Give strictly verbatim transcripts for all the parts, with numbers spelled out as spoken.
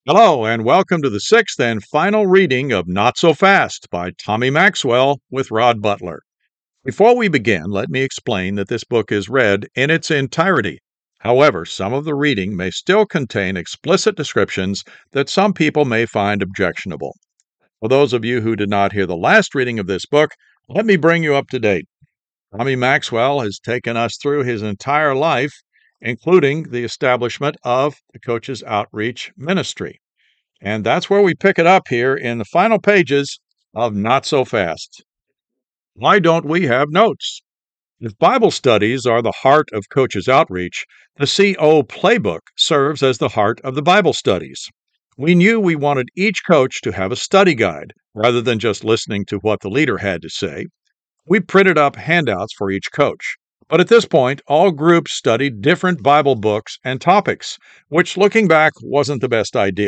Hello, and welcome to the sixth and final reading of Not So Fast by Tommy Maxwell with Rod Butler. Before we begin, let me explain that this book is read in its entirety. However, some of the reading may still contain explicit descriptions that some people may find objectionable. For those of you who did not hear the last reading of this book, let me bring you up to date. Tommy Maxwell has taken us through his entire life, including the establishment of the Coaches Outreach Ministry. And that's where we pick it up here in the final pages of Not So Fast. Why don't we have notes? If Bible studies are the heart of Coaches Outreach, the C O Playbook serves as the heart of the Bible studies. We knew we wanted each coach to have a study guide, rather than just listening to what the leader had to say. We printed up handouts for each coach. But at this point, all groups studied different Bible books and topics, which, looking back, wasn't the best idea.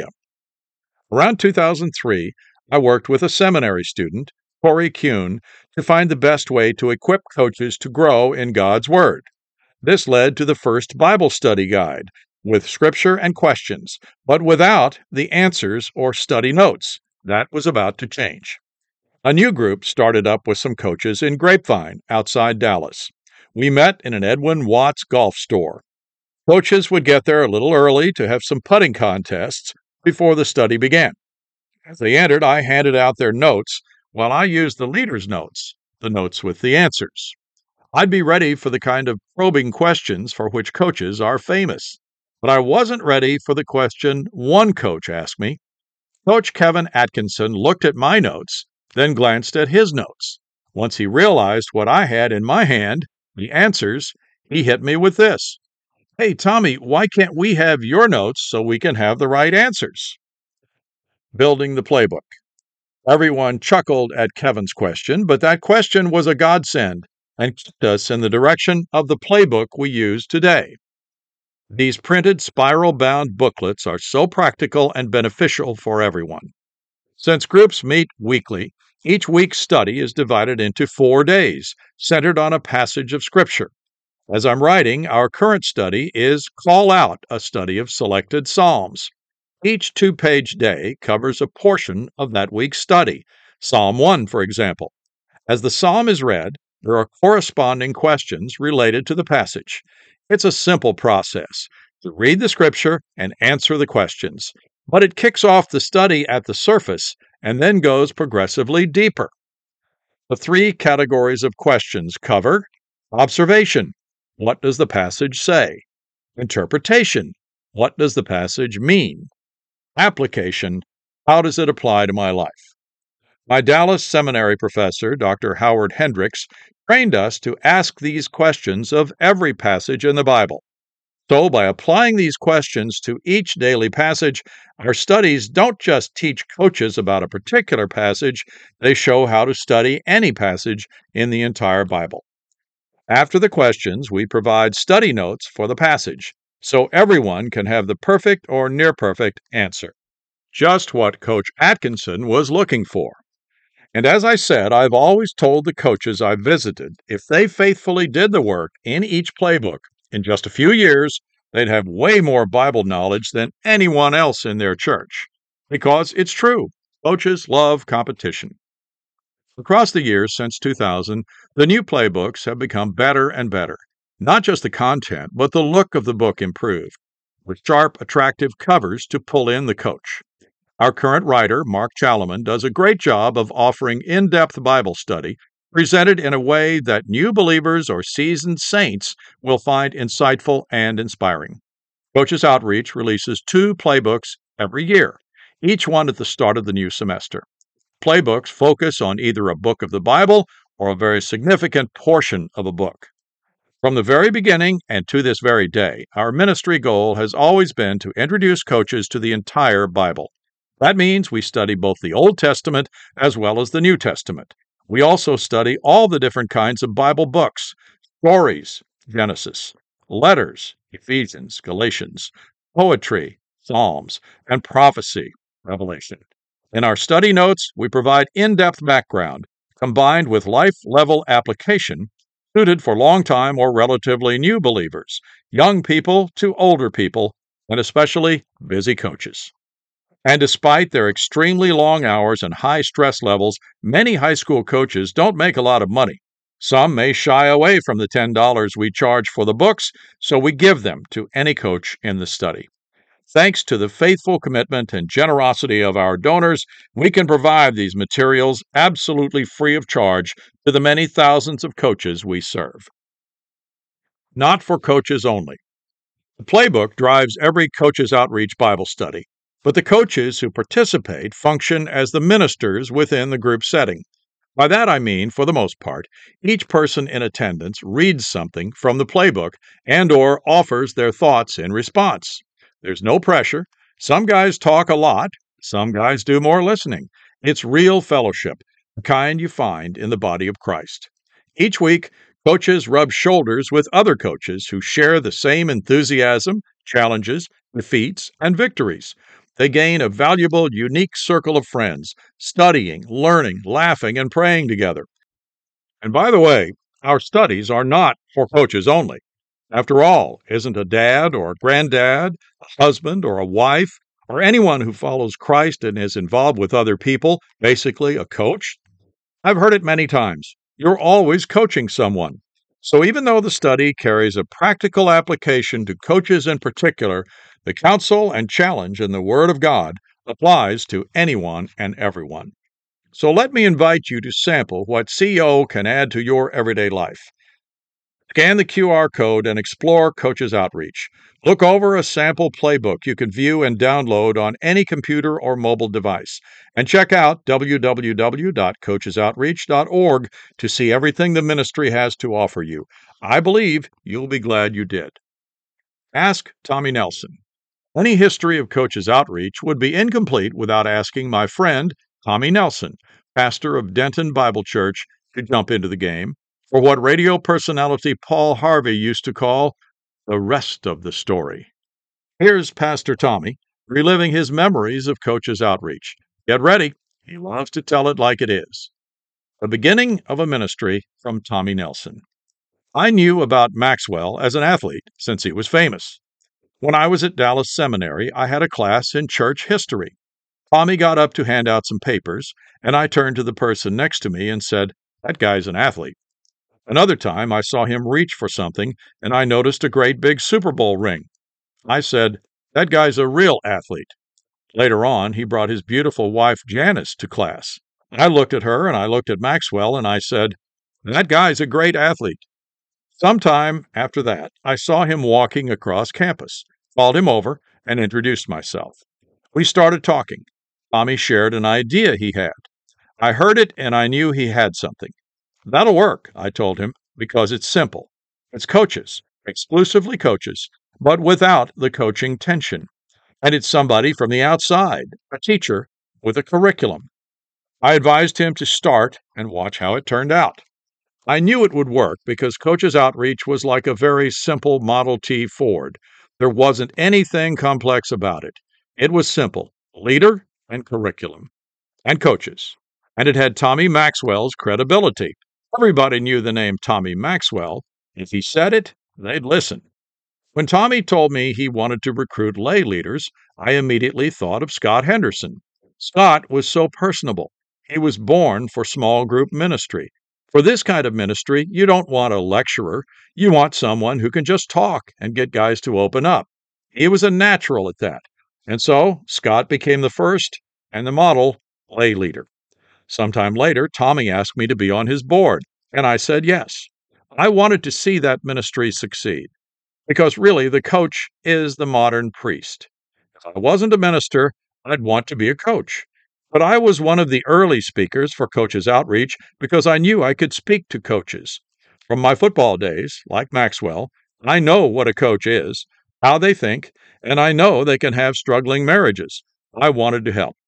Around two thousand three, I worked with a seminary student, Corey Kuhn, to find the best way to equip coaches to grow in God's Word. This led to the first Bible study guide, with scripture and questions, but without the answers or study notes. That was about to change. A new group started up with some coaches in Grapevine, outside Dallas. We met in an Edwin Watts golf store. Coaches would get there a little early to have some putting contests before the study began. As they entered, I handed out their notes while I used the leader's notes, the notes with the answers. I'd be ready for the kind of probing questions for which coaches are famous. But I wasn't ready for the question one coach asked me. Coach Kevin Atkinson looked at my notes, then glanced at his notes. Once he realized what I had in my hand, the answers, he hit me with this. Hey, Tommy, why can't we have your notes so we can have the right answers? Building the playbook. Everyone chuckled at Kevin's question, but that question was a godsend and kept us in the direction of the playbook we use today. These printed spiral-bound booklets are so practical and beneficial for everyone. Since groups meet weekly, each week's study is divided into four days, centered on a passage of Scripture. As I'm writing, our current study is Call Out, a study of selected Psalms. Each two-page day covers a portion of that week's study, Psalm one, for example. As the psalm is read, there are corresponding questions related to the passage. It's a simple process to read the Scripture and answer the questions, but it kicks off the study at the surface and then goes progressively deeper. The three categories of questions cover observation. What does the passage say? Interpretation. What does the passage mean? Application. How does it apply to my life? My Dallas Seminary professor, Doctor Howard Hendricks, trained us to ask these questions of every passage in the Bible. So, by applying these questions to each daily passage, our studies don't just teach coaches about a particular passage, they show how to study any passage in the entire Bible. After the questions, we provide study notes for the passage, so everyone can have the perfect or near-perfect answer. Just what Coach Atkinson was looking for. And as I said, I've always told the coaches I've visited, if they faithfully did the work in each playbook, in just a few years, they'd have way more Bible knowledge than anyone else in their church. Because it's true, coaches love competition. Across the years since two thousand, the new playbooks have become better and better. Not just the content, but the look of the book improved, with sharp, attractive covers to pull in the coach. Our current writer, Mark Chalaman, does a great job of offering in-depth Bible study, presented in a way that new believers or seasoned saints will find insightful and inspiring. Coaches Outreach releases two playbooks every year, each one at the start of the new semester. Playbooks focus on either a book of the Bible or a very significant portion of a book. From the very beginning and to this very day, our ministry goal has always been to introduce coaches to the entire Bible. That means we study both the Old Testament as well as the New Testament. We also study all the different kinds of Bible books, stories, Genesis, letters, Ephesians, Galatians, poetry, Psalms, and prophecy, Revelation. In our study notes, we provide in-depth background, combined with life-level application, suited for long-time or relatively new believers, young people to older people, and especially busy coaches. And despite their extremely long hours and high stress levels, many high school coaches don't make a lot of money. Some may shy away from the ten dollars we charge for the books, so we give them to any coach in the study. Thanks to the faithful commitment and generosity of our donors, we can provide these materials absolutely free of charge to the many thousands of coaches we serve. Not for coaches only. The playbook drives every Coaches Outreach Bible study, but the coaches who participate function as the ministers within the group setting. By that I mean, for the most part, each person in attendance reads something from the playbook and or offers their thoughts in response. There's no pressure. Some guys talk a lot. Some guys do more listening. It's real fellowship, the kind you find in the body of Christ. Each week, coaches rub shoulders with other coaches who share the same enthusiasm, challenges, defeats, and victories. They gain a valuable, unique circle of friends, studying, learning, laughing, and praying together. And by the way, our studies are not for coaches only. After all, isn't a dad or a granddad, a husband or a wife, or anyone who follows Christ and is involved with other people basically a coach? I've heard it many times. You're always coaching someone. So even though the study carries a practical application to coaches in particular, the counsel and challenge in the Word of God applies to anyone and everyone. So let me invite you to sample what C O can add to your everyday life. Scan the Q R code and explore Coaches Outreach. Look over a sample playbook you can view and download on any computer or mobile device. And check out w w w dot coaches outreach dot org to see everything the ministry has to offer you. I believe you'll be glad you did. Ask Tommy Nelson. Any history of Coaches Outreach would be incomplete without asking my friend, Tommy Nelson, pastor of Denton Bible Church, to jump into the game, or what radio personality Paul Harvey used to call the rest of the story. Here's Pastor Tommy reliving his memories of Coaches Outreach. Get ready. He loves to tell it like it is. The beginning of a ministry from Tommy Nelson. I knew about Maxwell as an athlete since he was famous. When I was at Dallas Seminary, I had a class in church history. Tommy got up to hand out some papers, and I turned to the person next to me and said, "That guy's an athlete." Another time, I saw him reach for something, and I noticed a great big Super Bowl ring. I said, "That guy's a real athlete." Later on, he brought his beautiful wife, Janice, to class. I looked at her, and I looked at Maxwell, and I said, "That guy's a great athlete." Sometime after that, I saw him walking across campus, called him over, and introduced myself. We started talking. Tommy shared an idea he had. I heard it, and I knew he had something. "That'll work," I told him, "because it's simple. It's coaches, exclusively coaches, but without the coaching tension. And it's somebody from the outside, a teacher with a curriculum." I advised him to start and watch how it turned out. I knew it would work because Coaches Outreach was like a very simple Model T Ford. There wasn't anything complex about it. It was simple, leader and curriculum, and coaches. And it had Tommy Maxwell's credibility. Everybody knew the name Tommy Maxwell. If he said it, they'd listen. When Tommy told me he wanted to recruit lay leaders, I immediately thought of Scott Henderson. Scott was so personable. He was born for small group ministry. For this kind of ministry, you don't want a lecturer. You want someone who can just talk and get guys to open up. He was a natural at that. And so Scott became the first and the model lay leader. Sometime later, Tommy asked me to be on his board, and I said yes. I wanted to see that ministry succeed, because really the coach is the modern priest. If I wasn't a minister, I'd want to be a coach. But I was one of the early speakers for Coaches Outreach because I knew I could speak to coaches. From my football days, like Maxwell, I know what a coach is, how they think, and I know they can have struggling marriages. I wanted to help.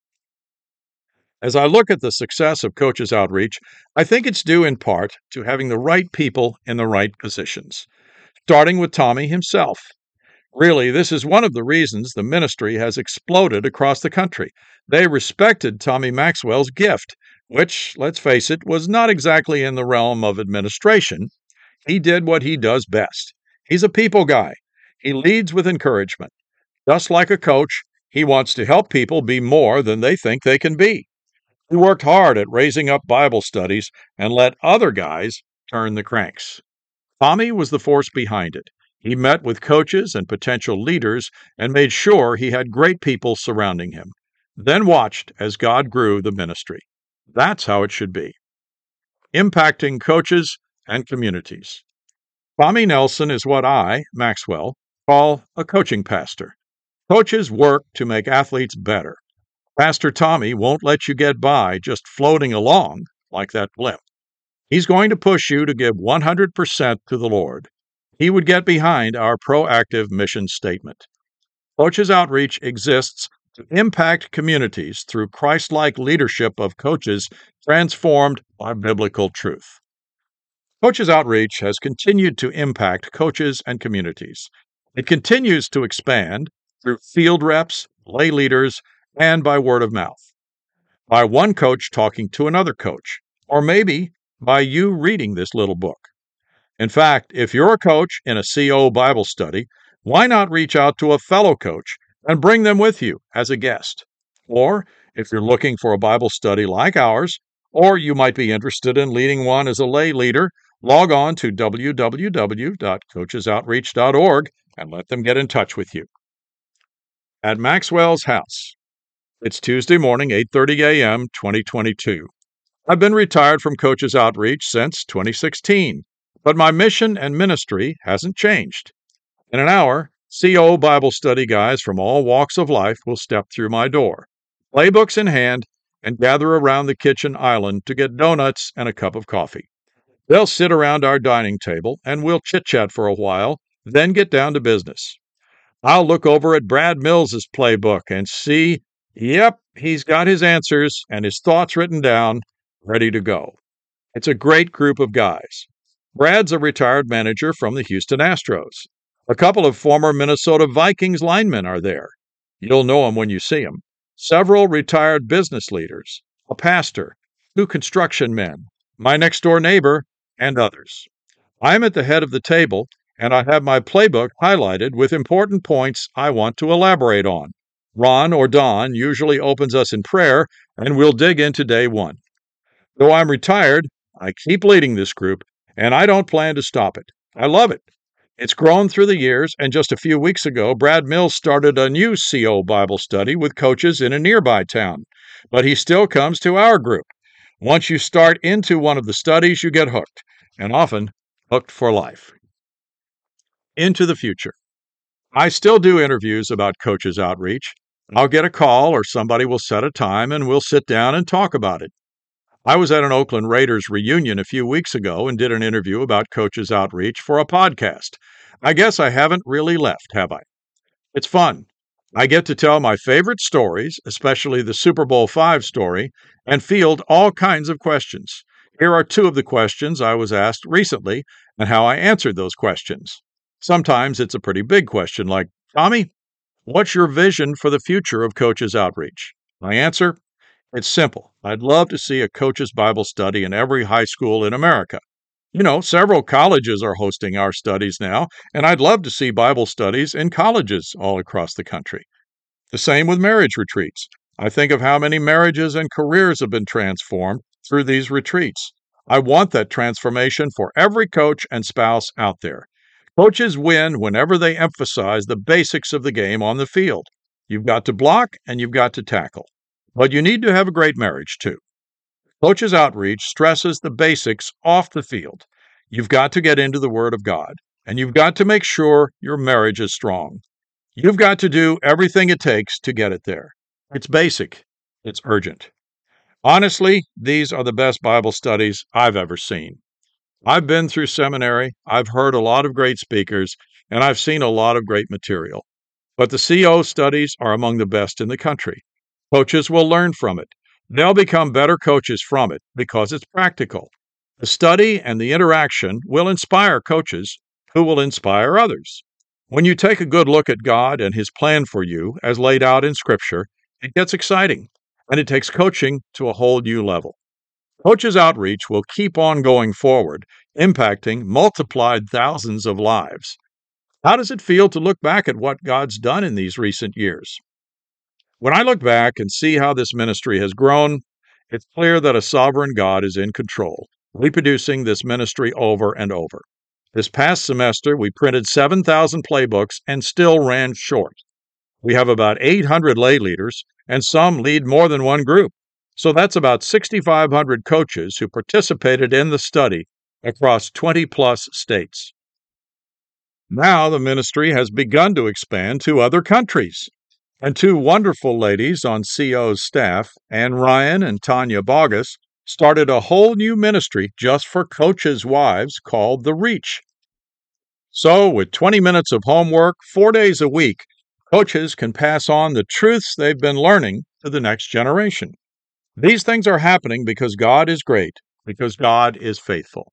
As I look at the success of Coaches Outreach, I think it's due in part to having the right people in the right positions, starting with Tommy himself. Really, this is one of the reasons the ministry has exploded across the country. They respected Tommy Maxwell's gift, which, let's face it, was not exactly in the realm of administration. He did what he does best. He's a people guy. He leads with encouragement. Just like a coach, He wants to help people be more than they think they can be. He worked hard at raising up Bible studies and let other guys turn the cranks. Tommy was the force behind it. He met with coaches and potential leaders and made sure he had great people surrounding him, then watched as God grew the ministry. That's how it should be. Impacting coaches and communities. Tommy Nelson is what I, Maxwell, call a coaching pastor. Coaches work to make athletes better. Pastor Tommy won't let you get by just floating along like that blimp. He's going to push you to give one hundred percent to the Lord. He would get behind our proactive mission statement. Coaches Outreach exists to impact communities through Christ-like leadership of coaches transformed by biblical truth. Coaches Outreach has continued to impact coaches and communities. It continues to expand through field reps, lay leaders, and by word of mouth. By one coach talking to another coach, or maybe by you reading this little book. In fact, if you're a coach in a C O Bible study, why not reach out to a fellow coach and bring them with you as a guest? Or if you're looking for a Bible study like ours, or you might be interested in leading one as a lay leader, log on to w w w dot coaches outreach dot org and let them get in touch with you. At Maxwell's house. It's Tuesday morning, eight thirty a.m., twenty twenty-two. I've been retired from Coaches Outreach since twenty sixteen, but my mission and ministry hasn't changed. In an hour, C O Bible study guys from all walks of life will step through my door, playbooks in hand, and gather around the kitchen island to get donuts and a cup of coffee. They'll sit around our dining table and we'll chit-chat for a while, then get down to business. I'll look over at Brad Mills's playbook and see, yep, he's got his answers and his thoughts written down, ready to go. It's a great group of guys. Brad's a retired manager from the Houston Astros. A couple of former Minnesota Vikings linemen are there. You'll know them when you see them. Several retired business leaders, a pastor, two construction men, my next-door neighbor, and others. I'm at the head of the table, and I have my playbook highlighted with important points I want to elaborate on. Ron or Don usually opens us in prayer, and we'll dig into day one. Though I'm retired, I keep leading this group, and I don't plan to stop it. I love it. It's grown through the years, and just a few weeks ago, Brad Mills started a new C O Bible study with coaches in a nearby town. But he still comes to our group. Once you start into one of the studies, you get hooked, and often hooked for life. Into the future. I still do interviews about Coaches Outreach. I'll get a call or somebody will set a time and we'll sit down and talk about it. I was at an Oakland Raiders reunion a few weeks ago and did an interview about Coaches Outreach for a podcast. I guess I haven't really left, have I? It's fun. I get to tell my favorite stories, especially the Super Bowl five story, and field all kinds of questions. Here are two of the questions I was asked recently and how I answered those questions. Sometimes it's a pretty big question like, Tommy, what's your vision for the future of Coaches Outreach? My answer? It's simple. I'd love to see a coach's Bible study in every high school in America. You know, several colleges are hosting our studies now, and I'd love to see Bible studies in colleges all across the country. The same with marriage retreats. I think of how many marriages and careers have been transformed through these retreats. I want that transformation for every coach and spouse out there. Coaches win whenever they emphasize the basics of the game on the field. You've got to block and you've got to tackle. But you need to have a great marriage, too. Coaches Outreach stresses the basics off the field. You've got to get into the Word of God, and you've got to make sure your marriage is strong. You've got to do everything it takes to get it there. It's basic. It's urgent. Honestly, these are the best Bible studies I've ever seen. I've been through seminary, I've heard a lot of great speakers, and I've seen a lot of great material. But the C O studies are among the best in the country. Coaches will learn from it. They'll become better coaches from it because it's practical. The study and the interaction will inspire coaches who will inspire others. When you take a good look at God and His plan for you as laid out in Scripture, it gets exciting, and it takes coaching to a whole new level. Coaches Outreach will keep on going forward, impacting multiplied thousands of lives. How does it feel to look back at what God's done in these recent years? When I look back and see how this ministry has grown, it's clear that a sovereign God is in control, reproducing this ministry over and over. This past semester, we printed seven thousand playbooks and still ran short. We have about eight hundred lay leaders, and some lead more than one group. So that's about six thousand five hundred coaches who participated in the study across twenty plus states. Now the ministry has begun to expand to other countries. And two wonderful ladies on C O's staff, Ann Ryan and Tanya Bogus, started a whole new ministry just for coaches' wives called The Reach. So, with twenty minutes of homework, four days a week, coaches can pass on the truths they've been learning to the next generation. These things are happening because God is great, because God is faithful.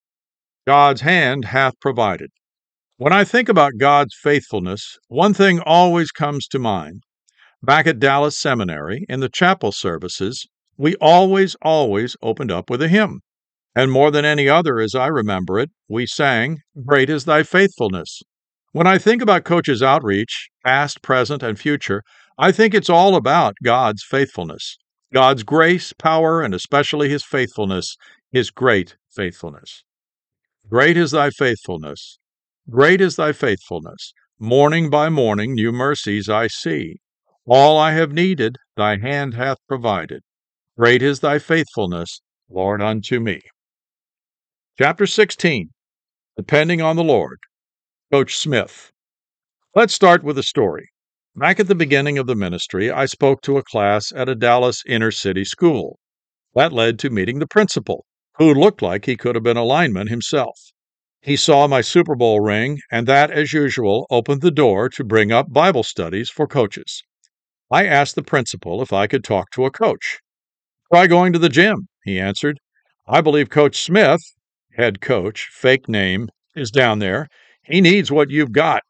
God's hand hath provided. When I think about God's faithfulness, one thing always comes to mind. Back at Dallas Seminary, in the chapel services, we always, always opened up with a hymn. And more than any other, as I remember it, we sang, "Great is Thy Faithfulness." When I think about Coaches Outreach, past, present, and future, I think it's all about God's faithfulness. God's grace, power, and especially His faithfulness, His great faithfulness. Great is Thy faithfulness. Great is Thy faithfulness. Morning by morning new mercies I see. All I have needed, Thy hand hath provided. Great is Thy faithfulness, Lord, unto me. Chapter sixteen, Depending on the Lord. Coach Smith. Let's start with a story. Back at the beginning of the ministry, I spoke to a class at a Dallas inner-city school. That led to meeting the principal, who looked like he could have been a lineman himself. He saw my Super Bowl ring, and that, as usual, opened the door to bring up Bible studies for coaches. I asked the principal if I could talk to a coach. "Try going to the gym," he answered. "I believe Coach Smith, head coach, fake name, is down there. He needs what you've got."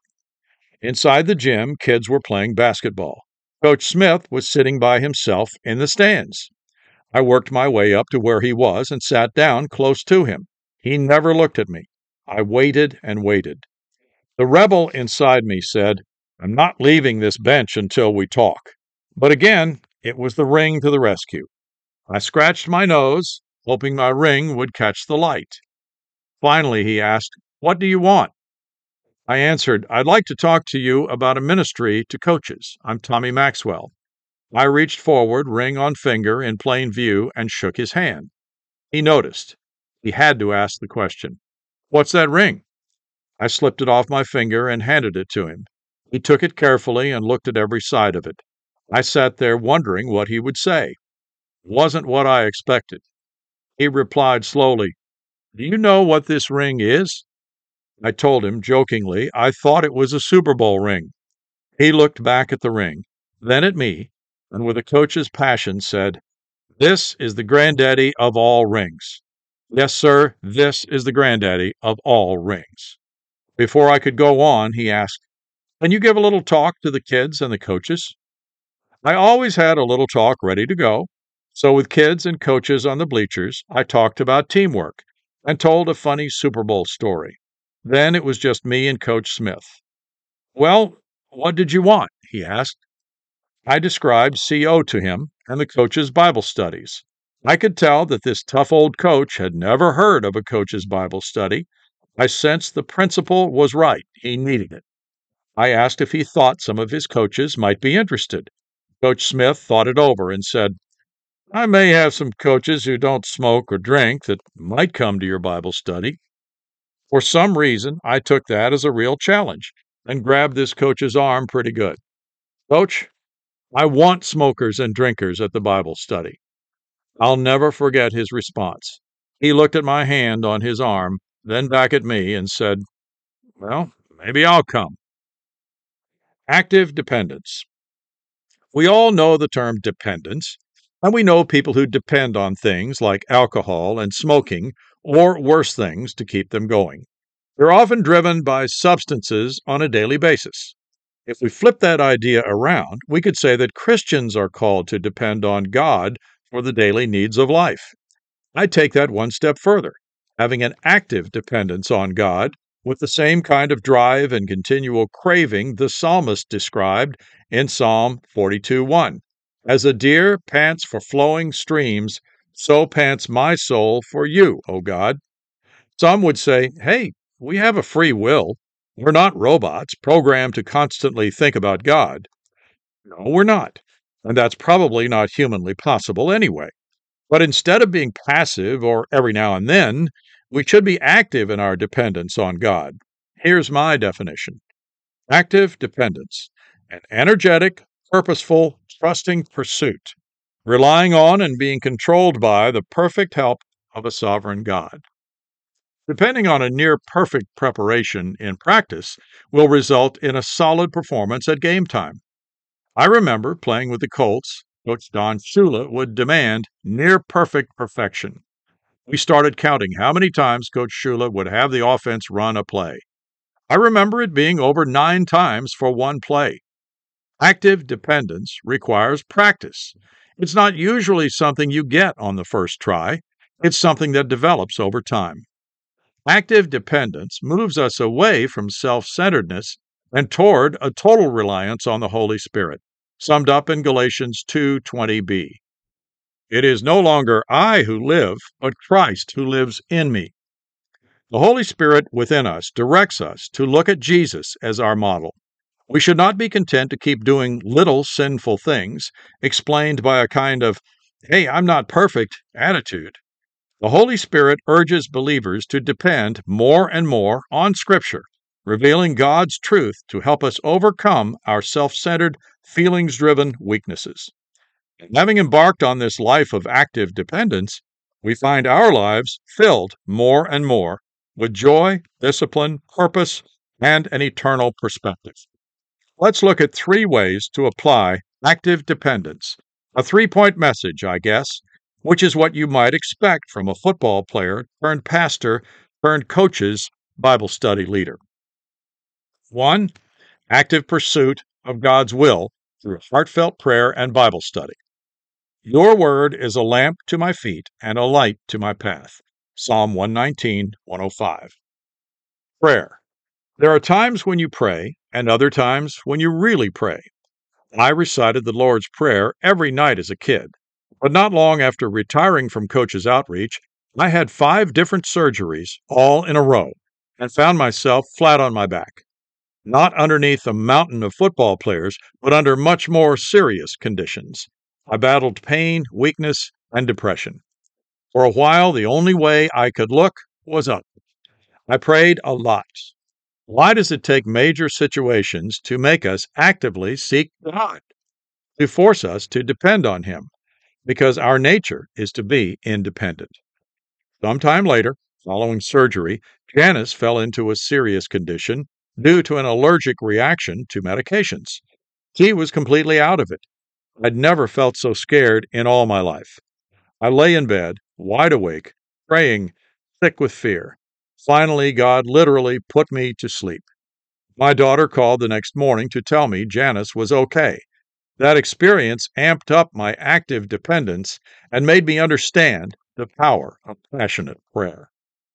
Inside the gym, kids were playing basketball. Coach Smith was sitting by himself in the stands. I worked my way up to where he was and sat down close to him. He never looked at me. I waited and waited. The rebel inside me said, "I'm not leaving this bench until we talk." But again, it was the ring to the rescue. I scratched my nose, hoping my ring would catch the light. Finally, he asked, "What do you want?" I answered, "I'd like to talk to you about a ministry to coaches. I'm Tommy Maxwell." I reached forward, ring on finger in plain view, and shook his hand. He noticed. He had to ask the question, "What's that ring?" I slipped it off my finger and handed it to him. He took it carefully and looked at every side of it. I sat there wondering what he would say. It wasn't what I expected. He replied slowly, "Do you know what this ring is?" I told him jokingly I thought it was a Super Bowl ring. He looked back at the ring, then at me, and with a coach's passion said, "This is the granddaddy of all rings. Yes, sir, this is the granddaddy of all rings." Before I could go on, he asked, "Can you give a little talk to the kids and the coaches?" I always had a little talk ready to go. So with kids and coaches on the bleachers, I talked about teamwork and told a funny Super Bowl story. Then it was just me and Coach Smith. "Well, what did you want?" he asked. I described C O to him and the coach's Bible studies. I could tell that this tough old coach had never heard of a coach's Bible study. I sensed the principal was right. He needed it. I asked if he thought some of his coaches might be interested. Coach Smith thought it over and said, "I may have some coaches who don't smoke or drink that might come to your Bible study." For some reason, I took that as a real challenge and grabbed this coach's arm pretty good. "Coach, I want smokers and drinkers at the Bible study." I'll never forget his response. He looked at my hand on his arm, then back at me and said, "Well, maybe I'll come." Active dependence. We all know the term dependence, and we know people who depend on things like alcohol and smoking, or worse things, to keep them going. They're often driven by substances on a daily basis. If we flip that idea around, we could say that Christians are called to depend on God for the daily needs of life. I take that one step further. Having an active dependence on God with the same kind of drive and continual craving the psalmist described in Psalm forty-two one. As a deer pants for flowing streams, so pants my soul for you, O God. Some would say, hey, we have a free will. We're not robots programmed to constantly think about God. No, we're not. And that's probably not humanly possible anyway. But instead of being passive or every now and then, we should be active in our dependence on God. Here's my definition: active dependence, an energetic, purposeful, trusting pursuit, relying on and being controlled by the perfect help of a sovereign God. Depending on a near perfect preparation in practice will result in a solid performance at game time. I remember playing with the Colts. Coach Don Shula would demand near perfect perfection. We started counting how many times Coach Shula would have the offense run a play. I remember it being over nine times for one play. Active dependence requires practice. It's not usually something you get on the first try. It's something that develops over time. Active dependence moves us away from self-centeredness and toward a total reliance on the Holy Spirit, summed up in Galatians two twenty b. It is no longer I who live, but Christ who lives in me. The Holy Spirit within us directs us to look at Jesus as our model. We should not be content to keep doing little sinful things, explained by a kind of, hey, I'm not perfect attitude. The Holy Spirit urges believers to depend more and more on Scripture, revealing God's truth to help us overcome our self-centered, feelings-driven weaknesses. And having embarked on this life of active dependence, we find our lives filled more and more with joy, discipline, purpose, and an eternal perspective. Let's look at three ways to apply active dependence. A three-point message, I guess, which is what you might expect from a football player turned pastor turned coach's Bible study leader. One, active pursuit of God's will through heartfelt prayer and Bible study. Your word is a lamp to my feet and a light to my path. Psalm one nineteen, one oh five. Prayer. There are times when you pray and other times when you really pray. I recited the Lord's Prayer every night as a kid, but not long after retiring from Coach's Outreach, I had five different surgeries all in a row and found myself flat on my back. Not underneath a mountain of football players, but under much more serious conditions. I battled pain, weakness, and depression. For a while, the only way I could look was up. I prayed a lot. Why does it take major situations to make us actively seek God? To force us to depend on Him, because our nature is to be independent. Sometime later, following surgery, Janice fell into a serious condition due to an allergic reaction to medications. She was completely out of it. I'd never felt so scared in all my life. I lay in bed, wide awake, praying, sick with fear. Finally, God literally put me to sleep. My daughter called the next morning to tell me Janice was okay. That experience amped up my active dependence and made me understand the power of passionate prayer.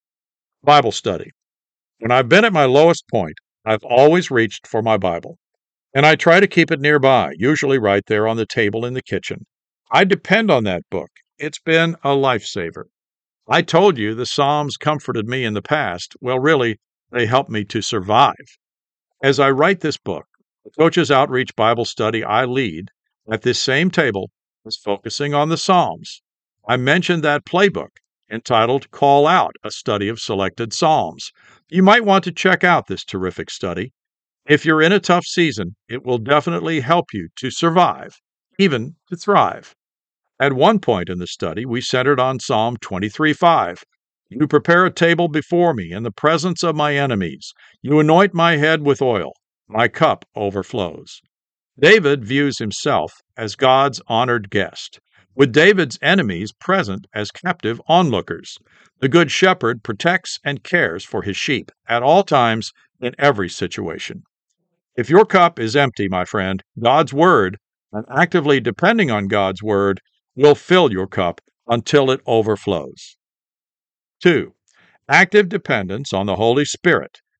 Bible study. When I've been at my lowest point, I've always reached for my Bible, and I try to keep it nearby, usually right there on the table in the kitchen. I depend on that book. It's been a lifesaver. I told you the Psalms comforted me in the past. Well, really, they helped me to survive. As I write this book, the Coach's Outreach Bible study I lead at this same table is focusing on the Psalms. I mentioned that playbook entitled Call Out, a study of selected Psalms. You might want to check out this terrific study. If you're in a tough season, it will definitely help you to survive, even to thrive. At one point in the study, we centered on Psalm twenty-three five. You prepare a table before me in the presence of my enemies. You anoint my head with oil. My cup overflows. David views himself as God's honored guest, with David's enemies present as captive onlookers. The Good Shepherd protects and cares for his sheep at all times in every situation. If your cup is empty, my friend, God's Word, and actively depending on God's Word, will fill your cup until it overflows. Two, active dependence on the Holy Spirit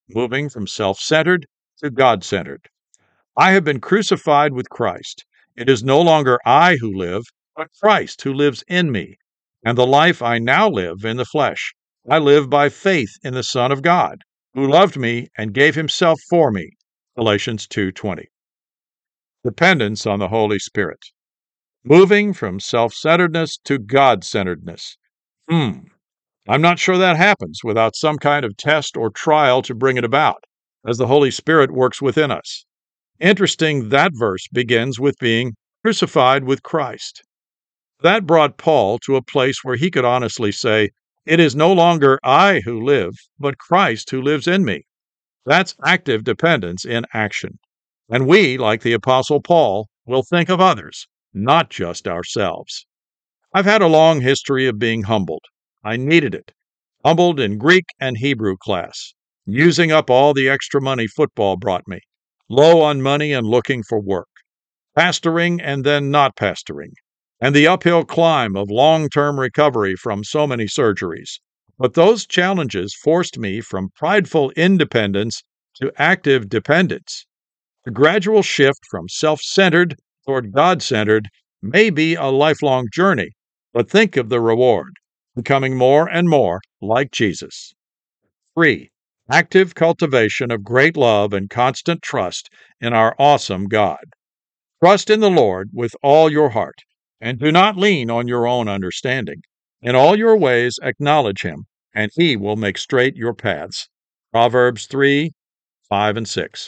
moving from self-centered to God-centered. I have been crucified with Christ. It is no longer I who live, but Christ who lives in me. And the life I now live in the flesh, I live by faith in the Son of God, who loved me and gave himself for me. Galatians two twenty. Dependence on the Holy Spirit. Moving from self-centeredness to God-centeredness. Hmm. I'm not sure that happens without some kind of test or trial to bring it about, as the Holy Spirit works within us. Interesting, that verse begins with being crucified with Christ. That brought Paul to a place where he could honestly say, "It is no longer I who live, but Christ who lives in me." That's active dependence in action. And we, like the Apostle Paul, will think of others, not just ourselves. I've had a long history of being humbled. I needed it. Humbled in Greek and Hebrew class, using up all the extra money football brought me, low on money and looking for work, pastoring and then not pastoring, and the uphill climb of long-term recovery from so many surgeries. But those challenges forced me from prideful independence to active dependence. The gradual shift from self-centered toward God-centered may be a lifelong journey, but think of the reward, becoming more and more like Jesus. Three, active cultivation of great love and constant trust in our awesome God. Trust in the Lord with all your heart, and do not lean on your own understanding. In all your ways acknowledge him, and he will make straight your paths. Proverbs three, five, and six.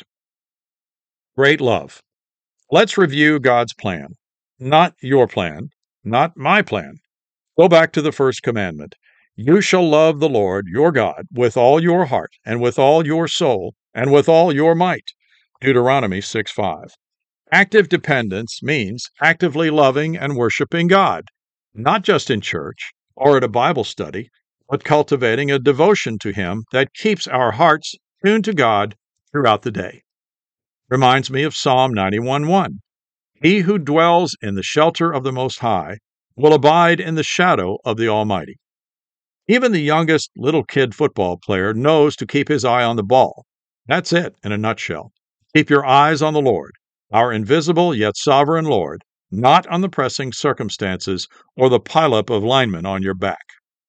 Great love. Let's review God's plan. Not your plan, not my plan. Go back to the first commandment. You shall love the Lord your God with all your heart, and with all your soul, and with all your might. Deuteronomy six five. Active dependence means actively loving and worshiping God, not just in church or at a Bible study, but cultivating a devotion to him that keeps our hearts tuned to God throughout the day. Reminds me of Psalm ninety-one one. He who dwells in the shelter of the Most High will abide in the shadow of the Almighty. Even the youngest little kid football player knows to keep his eye on the ball. That's it in a nutshell. Keep your eyes on the Lord, our invisible yet sovereign Lord, not on the pressing circumstances or the pileup of linemen on your back.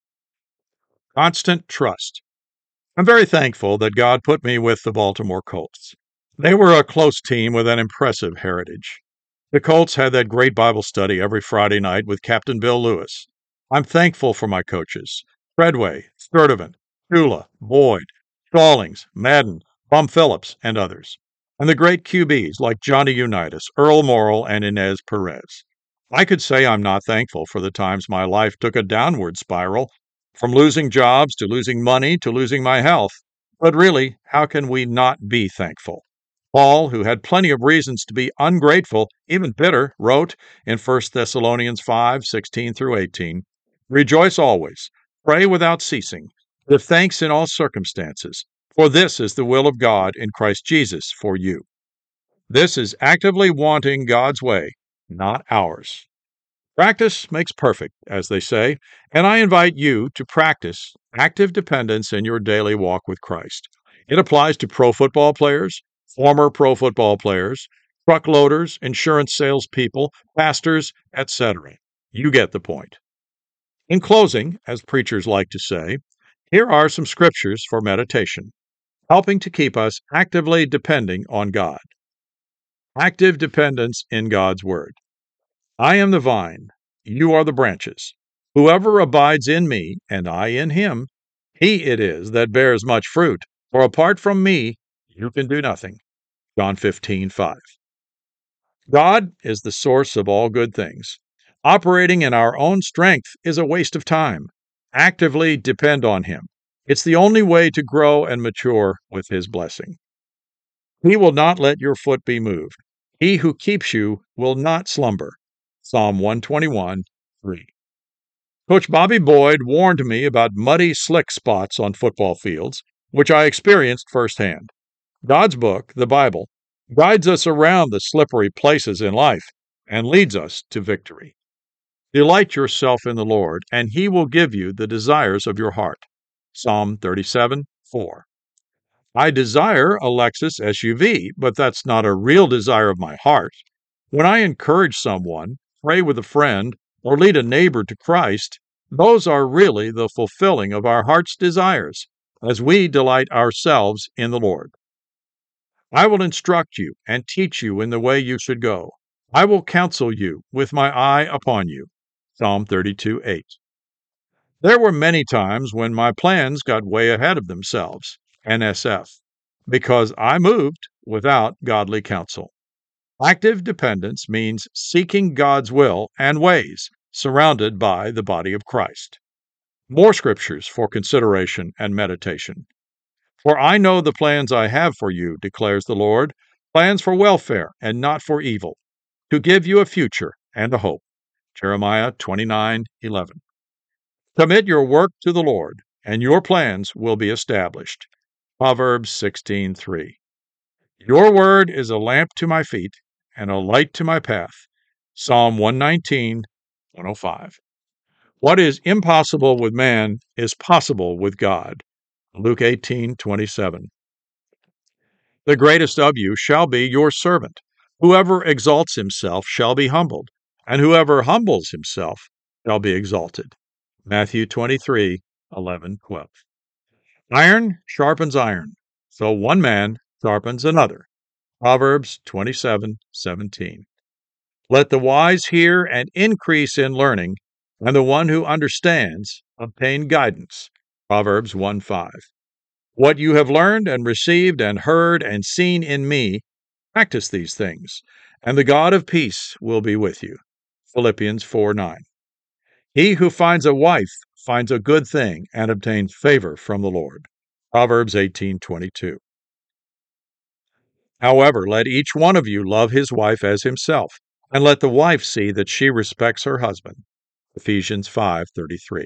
Constant trust. I'm very thankful that God put me with the Baltimore Colts. They were a close team with an impressive heritage. The Colts had that great Bible study every Friday night with Captain Bill Lewis. I'm thankful for my coaches, Treadway, Sturdivant, Shula, Boyd, Stallings, Madden, Bum Phillips, and others, and the great Q Bs like Johnny Unitas, Earl Morrall, and Inez Perez. I could say I'm not thankful for the times my life took a downward spiral, from losing jobs to losing money to losing my health, but really, how can we not be thankful? Paul, who had plenty of reasons to be ungrateful, even bitter, wrote in First Thessalonians five sixteen through eighteen, "Rejoice always, pray without ceasing, give thanks in all circumstances, for this is the will of God in Christ Jesus for you." This is actively wanting God's way, not ours. Practice makes perfect, as they say, and I invite you to practice active dependence in your daily walk with Christ. It applies to pro football players, former pro football players, truck loaders, insurance salespeople, pastors, et cetera. You get the point. In closing, as preachers like to say, here are some scriptures for meditation, helping to keep us actively depending on God. Active dependence in God's Word. I am the vine, you are the branches. Whoever abides in me, and I in him, he it is that bears much fruit, for apart from me, you can do nothing. John fifteen five. God is the source of all good things. Operating in our own strength is a waste of time. Actively depend on him. It's the only way to grow and mature with his blessing. He will not let your foot be moved. He who keeps you will not slumber. Psalm one twenty-one three. Coach Bobby Boyd warned me about muddy, slick spots on football fields, which I experienced firsthand. God's book, the Bible, guides us around the slippery places in life and leads us to victory. Delight yourself in the Lord, and he will give you the desires of your heart. Psalm thirty-seven four. I desire a Lexus S U V, but that's not a real desire of my heart. When I encourage someone, pray with a friend, or lead a neighbor to Christ, those are really the fulfilling of our heart's desires as we delight ourselves in the Lord. I will instruct you and teach you in the way you should go. I will counsel you with my eye upon you. Psalm thirty-two eight. There were many times when my plans got way ahead of themselves, N S F, because I moved without godly counsel. Active dependence means seeking God's will and ways, surrounded by the body of Christ. More scriptures for consideration and meditation. For I know the plans I have for you, declares the Lord, plans for welfare and not for evil, to give you a future and a hope. Jeremiah twenty-nine eleven. Commit your work to the Lord, and your plans will be established. Proverbs sixteen three. Your word is a lamp to my feet and a light to my path. Psalm one nineteen one oh five. What is impossible with man is possible with God. Luke eighteen twenty-seven. The greatest of you shall be your servant. Whoever exalts himself shall be humbled, and whoever humbles himself shall be exalted. Matthew twenty-three eleven twelve. Iron sharpens iron, so one man sharpens another. Proverbs twenty-seven seventeen. Let the wise hear and increase in learning, and the one who understands obtain guidance. Proverbs one five. What you have learned and received and heard and seen in me, practice these things, and the God of peace will be with you. Philippians four nine. He who finds a wife finds a good thing and obtains favor from the Lord. Proverbs eighteen twenty-two. However, let each one of you love his wife as himself, and let the wife see that she respects her husband. Ephesians five thirty-three.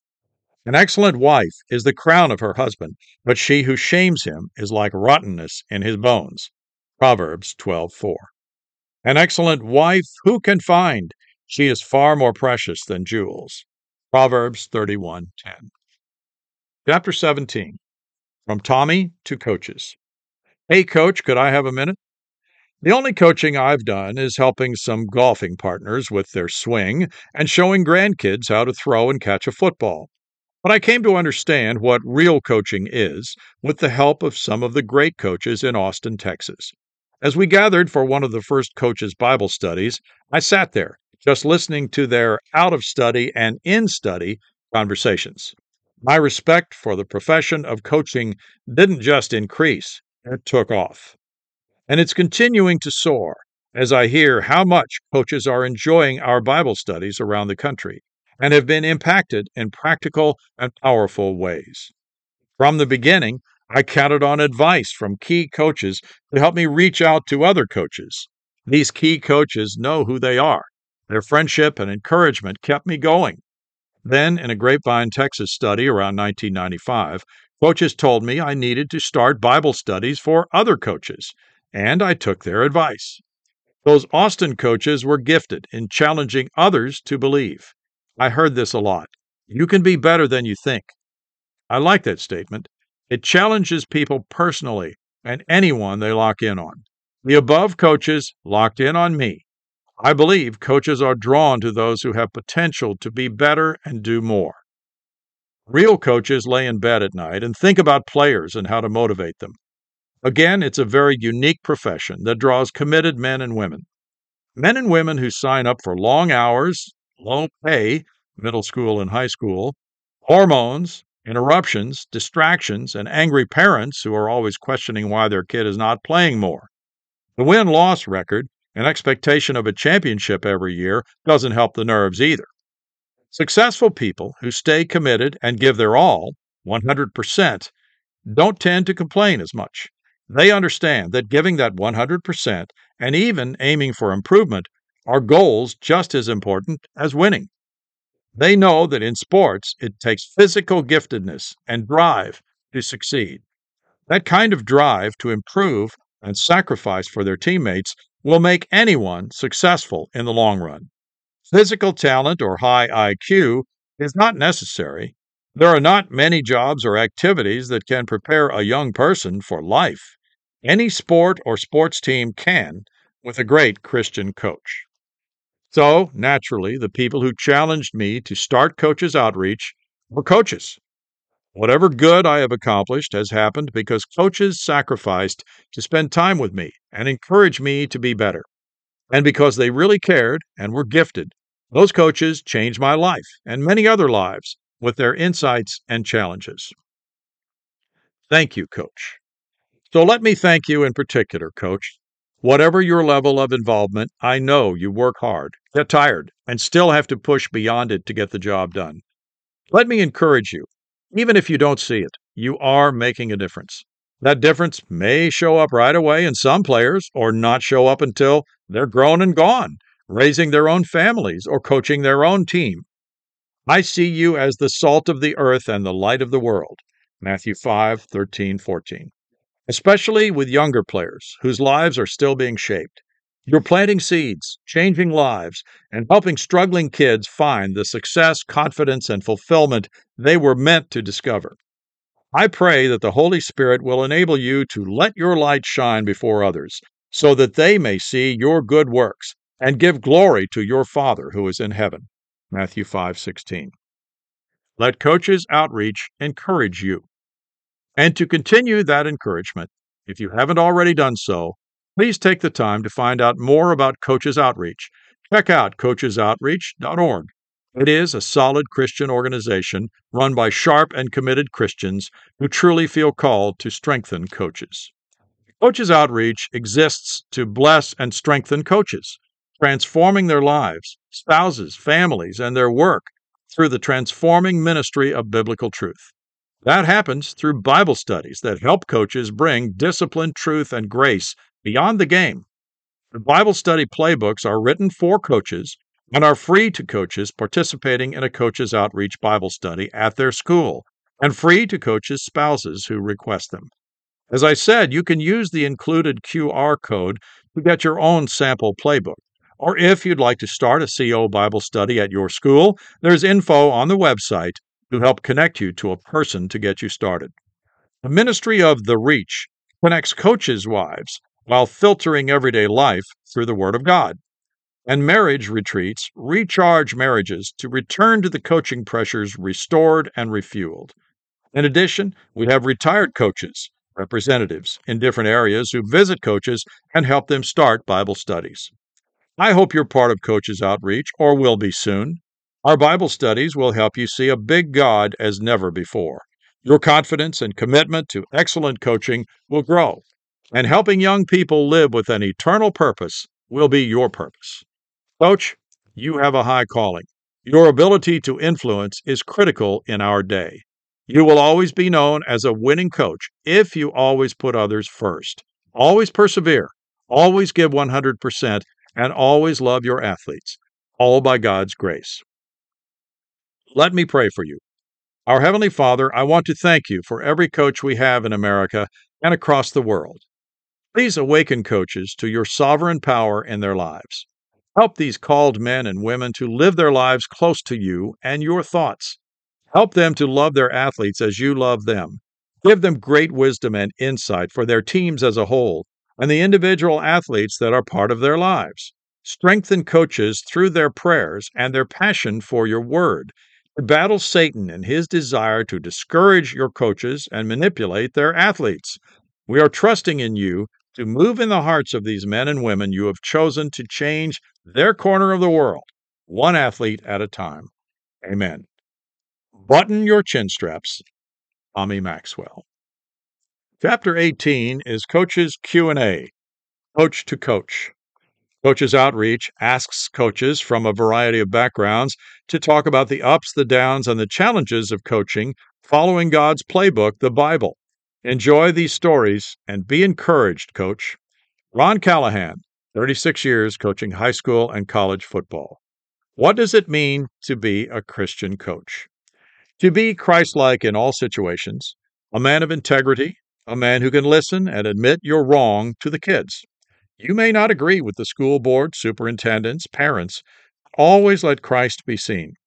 An excellent wife is the crown of her husband, but she who shames him is like rottenness in his bones. Proverbs twelve four. An excellent wife who can find? She is far more precious than jewels. Proverbs thirty-one ten. Chapter seventeen. From Tommy to Coaches. Hey, Coach, could I have a minute? The only coaching I've done is helping some golfing partners with their swing and showing grandkids how to throw and catch a football. But I came to understand what real coaching is with the help of some of the great coaches in Austin, Texas. As we gathered for one of the first coaches' Bible studies, I sat there, just listening to their out-of-study and in-study conversations. My respect for the profession of coaching didn't just increase, it took off. And it's continuing to soar as I hear how much coaches are enjoying our Bible studies around the country and have been impacted in practical and powerful ways. From the beginning, I counted on advice from key coaches to help me reach out to other coaches. These key coaches know who they are. Their friendship and encouragement kept me going. Then, in a Grapevine, Texas study around nineteen ninety-five, coaches told me I needed to start Bible studies for other coaches, and I took their advice. Those Austin coaches were gifted in challenging others to believe. I heard this a lot. You can be better than you think. I like that statement. It challenges people personally and anyone they lock in on. The above coaches locked in on me. I believe coaches are drawn to those who have potential to be better and do more. Real coaches lay in bed at night and think about players and how to motivate them. Again, it's a very unique profession that draws committed men and women. Men and women who sign up for long hours, low pay, middle school and high school, hormones, interruptions, distractions, and angry parents who are always questioning why their kid is not playing more. The win-loss record and expectation of a championship every year doesn't help the nerves either. Successful people who stay committed and give their all, one hundred percent, don't tend to complain as much. They understand that giving that one hundred percent and even aiming for improvement are goals just as important as winning. They know that in sports, it takes physical giftedness and drive to succeed. That kind of drive to improve and sacrifice for their teammates will make anyone successful in the long run. Physical talent or high I Q is not necessary. There are not many jobs or activities that can prepare a young person for life. Any sport or sports team can, with a great Christian coach. So, naturally, the people who challenged me to start Coaches Outreach were coaches. Whatever good I have accomplished has happened because coaches sacrificed to spend time with me and encourage me to be better. And because they really cared and were gifted, those coaches changed my life and many other lives with their insights and challenges. Thank you, Coach. So let me thank you in particular, Coach. Whatever your level of involvement, I know you work hard, get tired, and still have to push beyond it to get the job done. Let me encourage you. Even if you don't see it, you are making a difference. That difference may show up right away in some players or not show up until they're grown and gone, raising their own families or coaching their own team. I see you as the salt of the earth and the light of the world. Matthew five, thirteen, fourteen. Especially with younger players whose lives are still being shaped. You're planting seeds, changing lives, and helping struggling kids find the success, confidence, and fulfillment they were meant to discover. I pray that the Holy Spirit will enable you to let your light shine before others, so that they may see your good works and give glory to your Father who is in heaven. Matthew five sixteen. Let Coaches Outreach encourage you. And to continue that encouragement, if you haven't already done so, please take the time to find out more about Coaches Outreach. Check out coaches outreach dot org. It is a solid Christian organization run by sharp and committed Christians who truly feel called to strengthen coaches. Coaches Outreach exists to bless and strengthen coaches, transforming their lives, spouses, families, and their work through the transforming ministry of biblical truth. That happens through Bible studies that help coaches bring discipline, truth, and grace beyond the game. The Bible study playbooks are written for coaches and are free to coaches participating in a Coaches Outreach Bible study at their school, and free to coaches' spouses who request them. As I said, you can use the included Q R code to get your own sample playbook. Or if you'd like to start a C O Bible study at your school, there's info on the website to help connect you to a person to get you started. The ministry of The Reach connects coaches' wives while filtering everyday life through the Word of God. And marriage retreats recharge marriages to return to the coaching pressures restored and refueled. In addition, we have retired coaches, representatives in different areas who visit coaches and help them start Bible studies. I hope you're part of Coaches Outreach or will be soon. Our Bible studies will help you see a big God as never before. Your confidence and commitment to excellent coaching will grow, and helping young people live with an eternal purpose will be your purpose. Coach, you have a high calling. Your ability to influence is critical in our day. You will always be known as a winning coach if you always put others first, always persevere, always give one hundred percent, and always love your athletes, all by God's grace. Let me pray for you. Our Heavenly Father, I want to thank you for every coach we have in America and across the world. Please awaken coaches to your sovereign power in their lives. Help these called men and women to live their lives close to you and your thoughts. Help them to love their athletes as you love them. Give them great wisdom and insight for their teams as a whole and the individual athletes that are part of their lives. Strengthen coaches through their prayers and their passion for your word to battle Satan and his desire to discourage your coaches and manipulate their athletes. We are trusting in you to move in the hearts of these men and women you have chosen to change their corner of the world, one athlete at a time. Amen. Button your chin straps. Tommy Maxwell. Chapter eighteen is Coaches Q and A, Coach to Coach. Coaches Outreach asks coaches from a variety of backgrounds to talk about the ups, the downs, and the challenges of coaching following God's playbook, the Bible. Enjoy these stories and be encouraged, Coach. Ron Callahan, thirty-six years coaching high school and college football. What does it mean to be a Christian coach? To be Christ-like in all situations, a man of integrity, a man who can listen and admit you're wrong to the kids. You may not agree with the school board, superintendents, parents. Always let Christ be seen.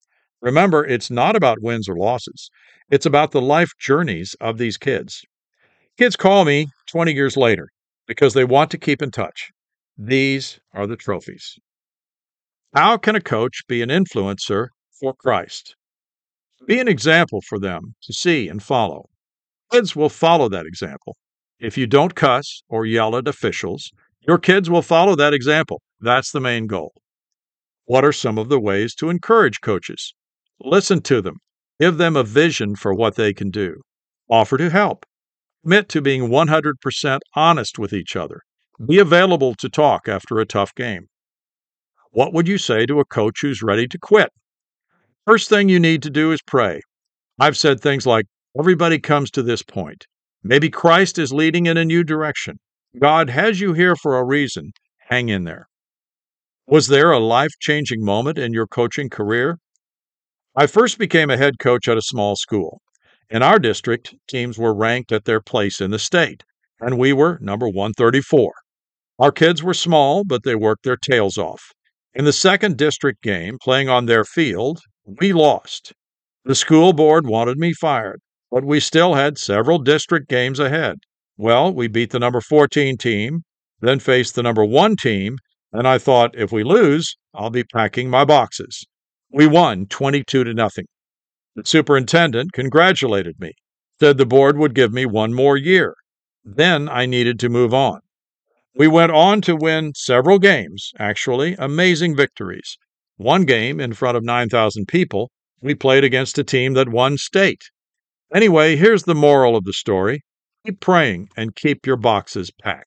Remember, it's not about wins or losses. It's about the life journeys of these kids. Kids call me twenty years later because they want to keep in touch. These are the trophies. How can a coach be an influencer for Christ? Be an example for them to see and follow. Kids will follow that example. If you don't cuss or yell at officials, your kids will follow that example. That's the main goal. What are some of the ways to encourage coaches? Listen to them. Give them a vision for what they can do. Offer to help. Commit to being one hundred percent honest with each other. Be available to talk after a tough game. What would you say to a coach who's ready to quit? First thing you need to do is pray. I've said things like, everybody comes to this point. Maybe Christ is leading in a new direction. God has you here for a reason. Hang in there. Was there a life-changing moment in your coaching career? I first became a head coach at a small school. In our district, teams were ranked at their place in the state, and we were number one thirty-four. Our kids were small, but they worked their tails off. In the second district game, playing on their field, we lost. The school board wanted me fired, but we still had several district games ahead. Well, we beat the number fourteen team, then faced the number one team, and I thought, if we lose, I'll be packing my boxes. We won twenty-two to nothing. The superintendent congratulated me, said the board would give me one more year. Then I needed to move on. We went on to win several games, actually, amazing victories. One game in front of nine thousand people, we played against a team that won state. Anyway, here's the moral of the story. Keep praying and keep your boxes packed.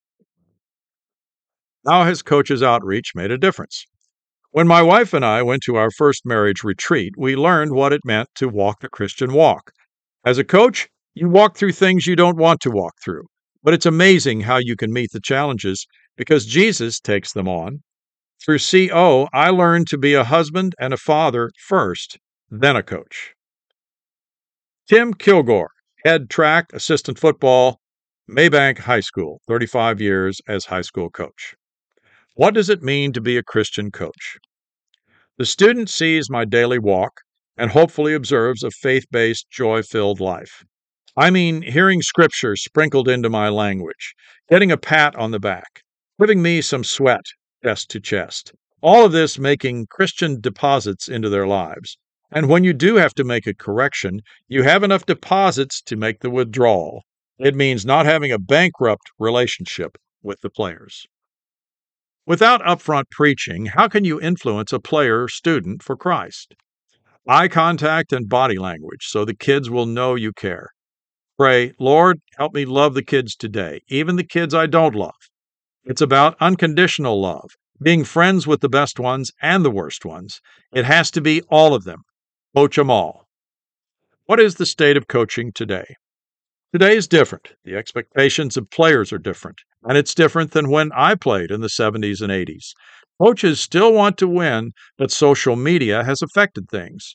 How has Coaches Outreach made a difference? When my wife and I went to our first marriage retreat, we learned what it meant to walk the Christian walk. As a coach, you walk through things you don't want to walk through, but it's amazing how you can meet the challenges because Jesus takes them on. Through C O, I learned to be a husband and a father first, then a coach. Tim Kilgore, head track, assistant football, Maybank High School, thirty-five years as high school coach. What does it mean to be a Christian coach? The student sees my daily walk and hopefully observes a faith-based, joy-filled life. I mean, hearing scripture sprinkled into my language, getting a pat on the back, giving me some sweat, chest to chest. All of this making Christian deposits into their lives. And when you do have to make a correction, you have enough deposits to make the withdrawal. It means not having a bankrupt relationship with the players. Without upfront preaching, how can you influence a player or student for Christ? Eye contact and body language so the kids will know you care. Pray, Lord, help me love the kids today, even the kids I don't love. It's about unconditional love, being friends with the best ones and the worst ones. It has to be all of them. Coach them all. What is the state of coaching today? Today is different. The expectations of players are different, and it's different than when I played in the seventies and eighties. Coaches still want to win, but social media has affected things.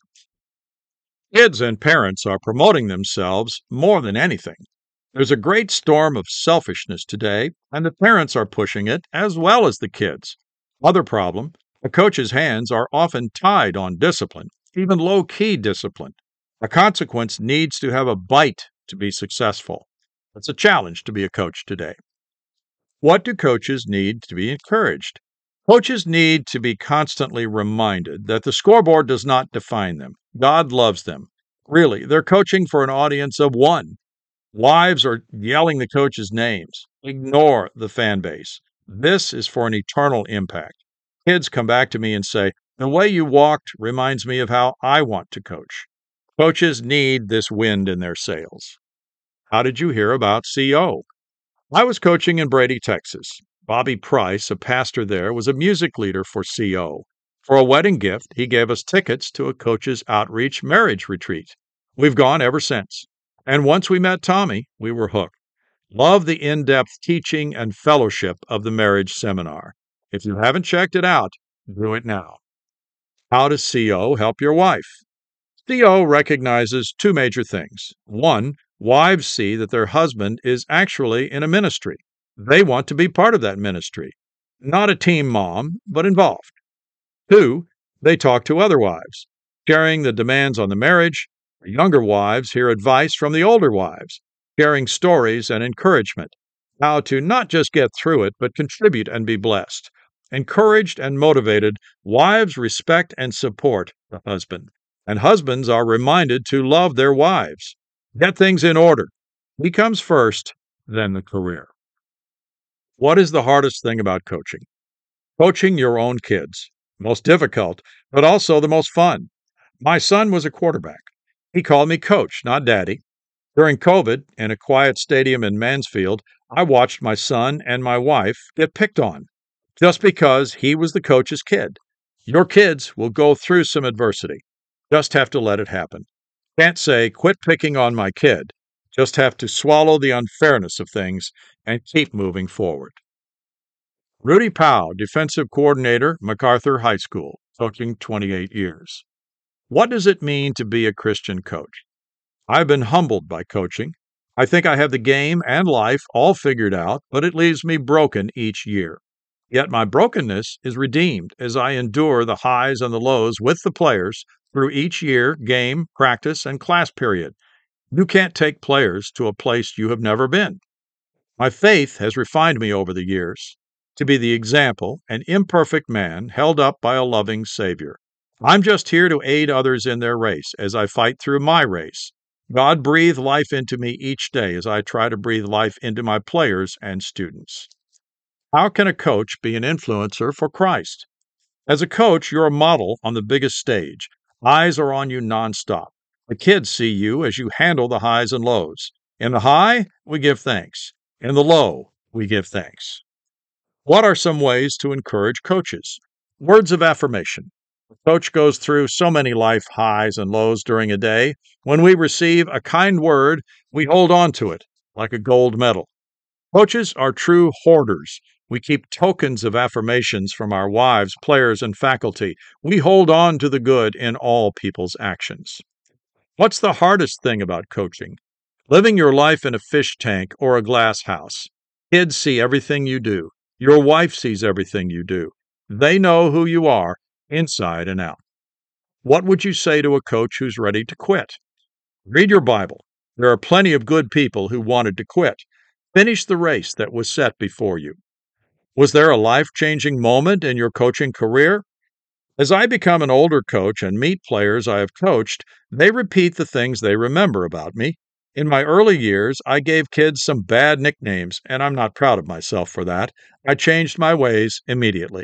Kids and parents are promoting themselves more than anything. There's a great storm of selfishness today, and the parents are pushing it as well as the kids. Other problem, a coach's hands are often tied on discipline, even low-key discipline. A consequence needs to have a bite to be successful. It's a challenge to be a coach today. What do coaches need to be encouraged? Coaches need to be constantly reminded that the scoreboard does not define them. God loves them. Really, they're coaching for an audience of one. Wives are yelling the coaches' names. Ignore the fan base. This is for an eternal impact. Kids come back to me and say, the way you walked reminds me of how I want to coach. Coaches need this wind in their sails. How did you hear about C O? I was coaching in Brady, Texas. Bobby Price, a pastor there, was a music leader for C O. For a wedding gift, he gave us tickets to a Coaches Outreach marriage retreat. We've gone ever since. And once we met Tommy, we were hooked. Love the in-depth teaching and fellowship of the marriage seminar. If you haven't checked it out, do it now. How does C O help your wife? C O recognizes two major things. One, wives see that their husband is actually in a ministry. They want to be part of that ministry. Not a team mom, but involved. Two, they talk to other wives. sharing the demands on the marriage. Younger wives hear advice from the older wives, sharing stories and encouragement, how to not just get through it, but contribute and be blessed. Encouraged and motivated, wives respect and support the husband, and husbands are reminded to love their wives. Get things in order. He comes first, then the career. What is the hardest thing about coaching? Coaching your own kids. Most difficult, but also the most fun. My son was a quarterback. He called me coach, not daddy. During COVID, in a quiet stadium in Mansfield, I watched my son and my wife get picked on just because he was the coach's kid. Your kids will go through some adversity. Just have to let it happen. Can't say, quit picking on my kid. Just have to swallow the unfairness of things and keep moving forward. Rudy Powell, defensive coordinator, MacArthur High School, coaching twenty-eight years. What does it mean to be a Christian coach? I've been humbled by coaching. I think I have the game and life all figured out, but it leaves me broken each year. Yet my brokenness is redeemed as I endure the highs and the lows with the players through each year, game, practice, and class period. You can't take players to a place you have never been. My faith has refined me over the years to be the example, an imperfect man held up by a loving Savior. I'm just here to aid others in their race as I fight through my race. God breathe life into me each day as I try to breathe life into my players and students. How can a coach be an influencer for Christ? As a coach, you're a model on the biggest stage. Eyes are on you nonstop. The kids see you as you handle the highs and lows. In the high, we give thanks. In the low, we give thanks. What are some ways to encourage coaches? Words of affirmation. A coach goes through so many life highs and lows during a day. When we receive a kind word, we hold on to it like a gold medal. Coaches are true hoarders. We keep tokens of affirmations from our wives, players, and faculty. We hold on to the good in all people's actions. What's the hardest thing about coaching? Living your life in a fish tank or a glass house. Kids see everything you do. Your wife sees everything you do. They know who you are inside and out. What would you say to a coach who's ready to quit? Read your Bible. There are plenty of good people who wanted to quit. Finish the race that was set before you. Was there a life-changing moment in your coaching career? As I become an older coach and meet players I have coached, they repeat the things they remember about me. In my early years, I gave kids some bad nicknames, and I'm not proud of myself for that. I changed my ways immediately.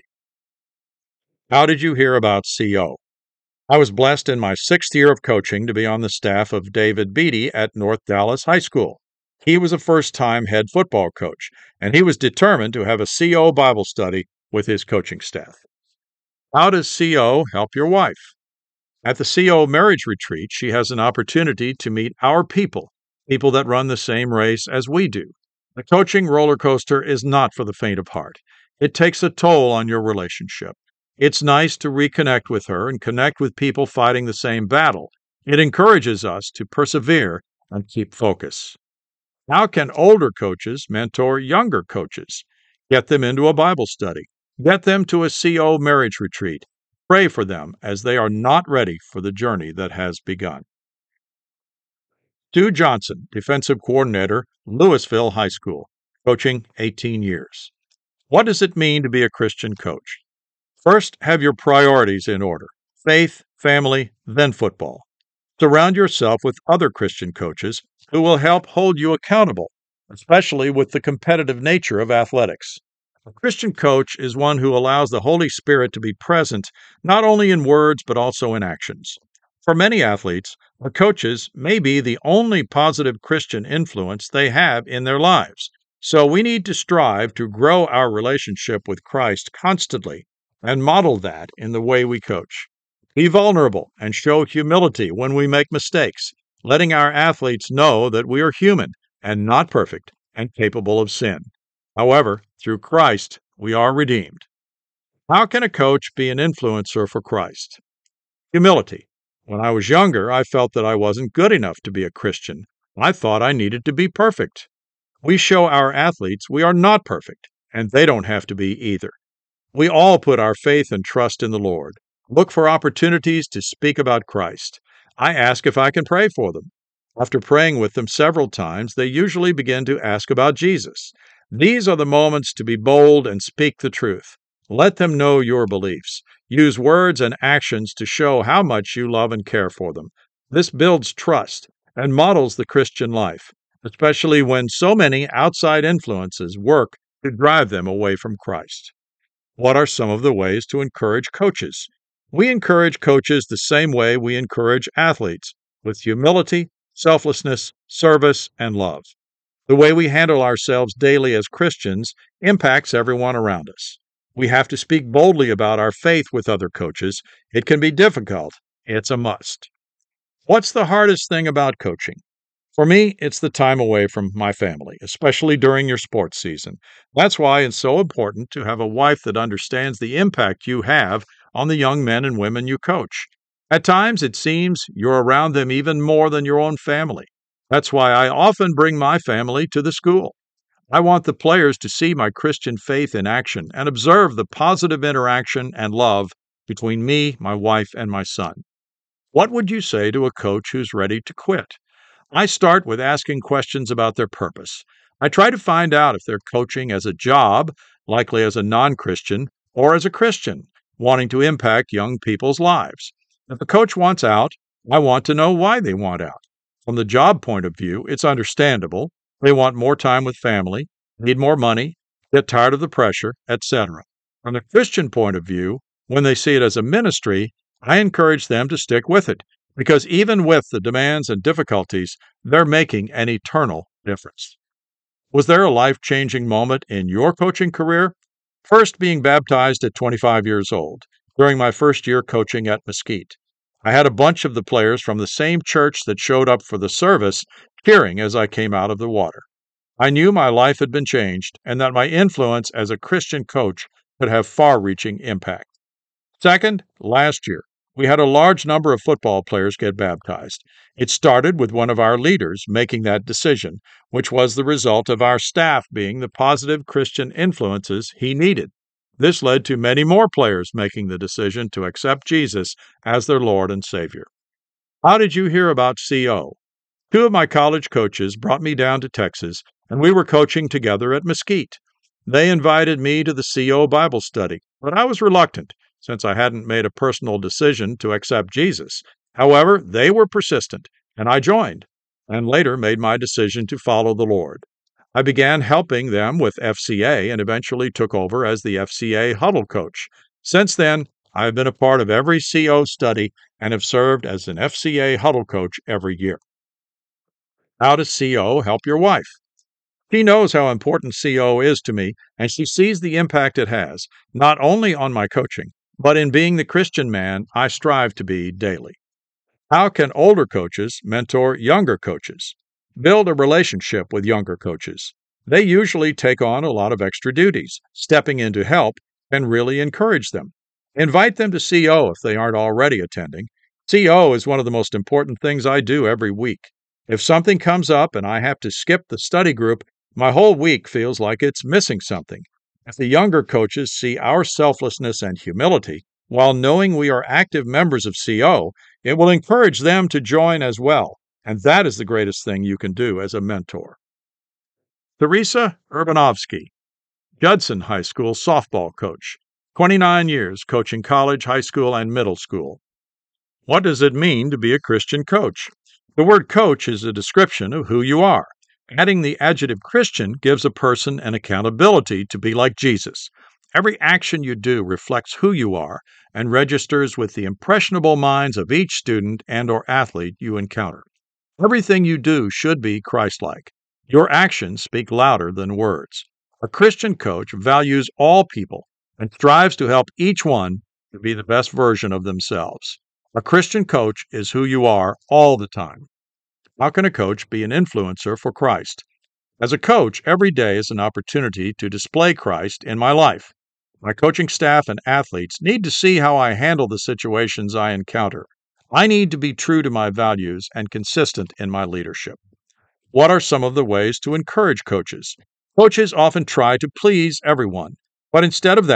How did you hear about C O? I was blessed in my sixth year of coaching to be on the staff of David Beatty at North Dallas High School. He was a first-time head football coach, and he was determined to have a C O Bible study with his coaching staff. How does C O help your wife? At the C O marriage retreat, she has an opportunity to meet our people, people that run the same race as we do. The coaching roller coaster is not for the faint of heart. It takes a toll on your relationship. It's nice to reconnect with her and connect with people fighting the same battle. It encourages us to persevere and keep focus. How can older coaches mentor younger coaches? Get them into a Bible study. Get them to a C O marriage retreat. Pray for them as they are not ready for the journey that has begun. Stu Johnson, defensive coordinator, Louisville High School, coaching eighteen years. What does it mean to be a Christian coach? First, have your priorities in order. Faith, family, then football. Surround yourself with other Christian coaches who will help hold you accountable, especially with the competitive nature of athletics. A Christian coach is one who allows the Holy Spirit to be present not only in words but also in actions. For many athletes, the coaches may be the only positive Christian influence they have in their lives. So we need to strive to grow our relationship with Christ constantly and model that in the way we coach. Be vulnerable and show humility when we make mistakes, letting our athletes know that we are human and not perfect and capable of sin. However, through Christ, we are redeemed. How can a coach be an influencer for Christ? Humility. When I was younger, I felt that I wasn't good enough to be a Christian. I thought I needed to be perfect. We show our athletes we are not perfect, and they don't have to be either. We all put our faith and trust in the Lord. Look for opportunities to speak about Christ. I ask if I can pray for them. After praying with them several times, they usually begin to ask about Jesus. These are the moments to be bold and speak the truth. Let them know your beliefs. Use words and actions to show how much you love and care for them. This builds trust and models the Christian life, especially when so many outside influences work to drive them away from Christ. What are some of the ways to encourage coaches? We encourage coaches the same way we encourage athletes, with humility, selflessness, service, and love. The way we handle ourselves daily as Christians impacts everyone around us. We have to speak boldly about our faith with other coaches. It can be difficult. It's a must. What's the hardest thing about coaching? For me, it's the time away from my family, especially during your sports season. That's why it's so important to have a wife that understands the impact you have on the young men and women you coach. At times, it seems you're around them even more than your own family. That's why I often bring my family to the school. I want the players to see my Christian faith in action and observe the positive interaction and love between me, my wife, and my son. What would you say to a coach who's ready to quit? I start with asking questions about their purpose. I try to find out if they're coaching as a job, likely as a non Christian, or as a Christian, wanting to impact young people's lives. If a coach wants out, I want to know why they want out. From the job point of view, it's understandable. They want more time with family, need more money, get tired of the pressure, et cetera. From the Christian point of view, when they see it as a ministry, I encourage them to stick with it, because even with the demands and difficulties, they're making an eternal difference. Was there a life-changing moment in your coaching career? First, being baptized at twenty-five years old, during my first year coaching at Mesquite. I had a bunch of the players from the same church that showed up for the service cheering as I came out of the water. I knew my life had been changed and that my influence as a Christian coach could have far-reaching impact. Second, last year, we had a large number of football players get baptized. It started with one of our leaders making that decision, which was the result of our staff being the positive Christian influences he needed. This led to many more players making the decision to accept Jesus as their Lord and Savior. How did you hear about C O? Two of my college coaches brought me down to Texas, and we were coaching together at Mesquite. They invited me to the C O Bible study, but I was reluctant, since I hadn't made a personal decision to accept Jesus. However, they were persistent, and I joined, and later made my decision to follow the Lord. I began helping them with F C A and eventually took over as the F C A huddle coach. Since then, I have been a part of every C O study and have served as an F C A huddle coach every year. How does C O help your wife? She knows how important C O is to me, and she sees the impact it has, not only on my coaching, but in being the Christian man I strive to be daily. How can older coaches mentor younger coaches? Build a relationship with younger coaches. They usually take on a lot of extra duties. Stepping in to help can really encourage them. Invite them to C O if they aren't already attending. C O is one of the most important things I do every week. If something comes up and I have to skip the study group, my whole week feels like it's missing something. If the younger coaches see our selflessness and humility, while knowing we are active members of C O, it will encourage them to join as well, and that is the greatest thing you can do as a mentor. Teresa Urbanovsky, Judson High School softball coach, twenty-nine years coaching college, high school, and middle school. What does it mean to be a Christian coach? The word coach is a description of who you are. Adding the adjective Christian gives a person an accountability to be like Jesus. Every action you do reflects who you are and registers with the impressionable minds of each student and or athlete you encounter. Everything you do should be Christ-like. Your actions speak louder than words. A Christian coach values all people and strives to help each one to be the best version of themselves. A Christian coach is who you are all the time. How can a coach be an influencer for Christ? As a coach, every day is an opportunity to display Christ in my life. My coaching staff and athletes need to see how I handle the situations I encounter. I need to be true to my values and consistent in my leadership. What are some of the ways to encourage coaches? Coaches often try to please everyone, but instead of that,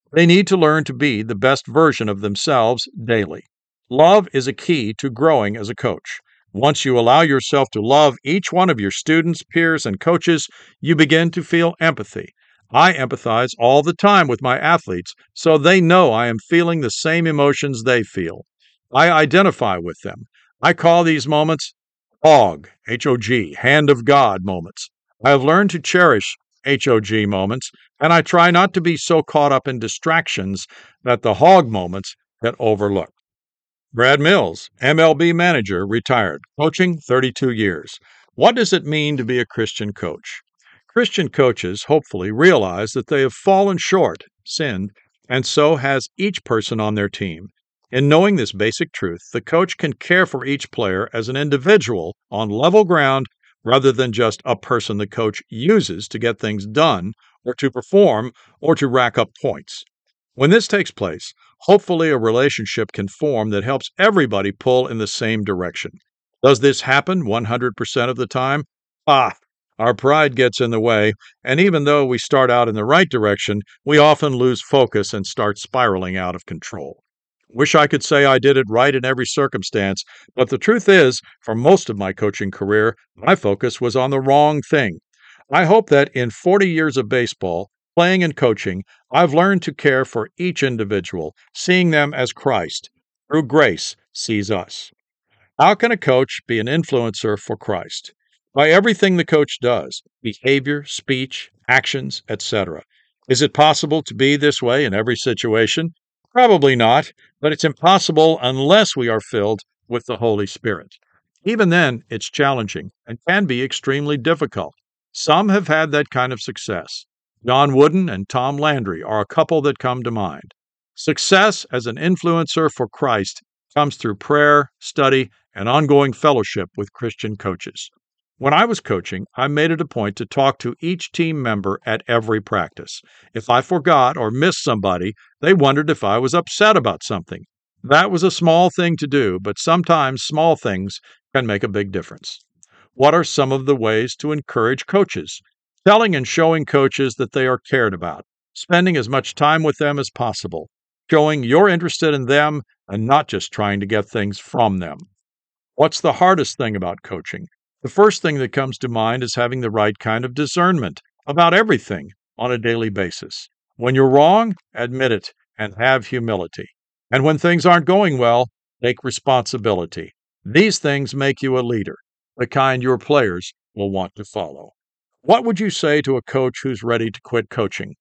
They need to learn to be the best version of themselves daily. Love is a key to growing as a coach. Once you allow yourself to love each one of your students, peers, and coaches, you begin to feel empathy. I empathize all the time with my athletes, so they know I am feeling the same emotions they feel. I identify with them. I call these moments HOG, H O G, Hand of God moments. I have learned to cherish H O G moments, and I try not to be so caught up in distractions that the HOG moments get overlooked. Brad Mills, M L B manager, retired, coaching thirty-two years. What does it mean to be a Christian coach? Christian coaches hopefully realize that they have fallen short, sinned, and so has each person on their team. In knowing this basic truth, the coach can care for each player as an individual on level ground rather than just a person the coach uses to get things done or to perform or to rack up points. When this takes place, hopefully a relationship can form that helps everybody pull in the same direction. Does this happen one hundred percent of the time? Ah, our pride gets in the way, and even though we start out in the right direction, we often lose focus and start spiraling out of control. Wish I could say I did it right in every circumstance, but the truth is, for most of my coaching career, my focus was on the wrong thing. I hope that in forty years of baseball, playing and coaching, I've learned to care for each individual, seeing them as Christ, through grace, sees us. How can a coach be an influencer for Christ? By everything the coach does, behavior, speech, actions, et cetera. Is it possible to be this way in every situation? Probably not, but it's impossible unless we are filled with the Holy Spirit. Even then, it's challenging and can be extremely difficult. Some have had that kind of success. John Wooden and Tom Landry are a couple that come to mind. Success as an influencer for Christ comes through prayer, study, and ongoing fellowship with Christian coaches. When I was coaching, I made it a point to talk to each team member at every practice. If I forgot or missed somebody, they wondered if I was upset about something. That was a small thing to do, but sometimes small things can make a big difference. What are some of the ways to encourage coaches? Telling and showing coaches that they are cared about, spending as much time with them as possible, showing you're interested in them and not just trying to get things from them. What's the hardest thing about coaching? The first thing that comes to mind is having the right kind of discernment about everything on a daily basis. When you're wrong, admit it and have humility. And when things aren't going well, take responsibility. These things make you a leader, the kind your players will want to follow. What would you say to a coach who's ready to quit coaching?